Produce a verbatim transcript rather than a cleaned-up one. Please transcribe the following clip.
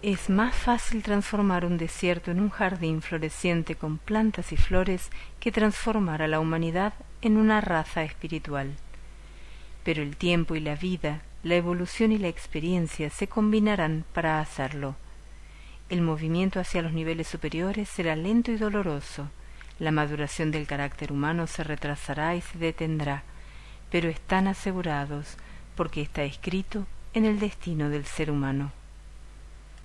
Es más fácil transformar un desierto en un jardín floreciente con plantas y flores que transformar a la humanidad en una raza espiritual. Pero el tiempo y la vida, la evolución y la experiencia se combinarán para hacerlo. El movimiento hacia los niveles superiores será lento y doloroso. La maduración del carácter humano se retrasará y se detendrá, pero están asegurados porque está escrito en el destino del ser humano.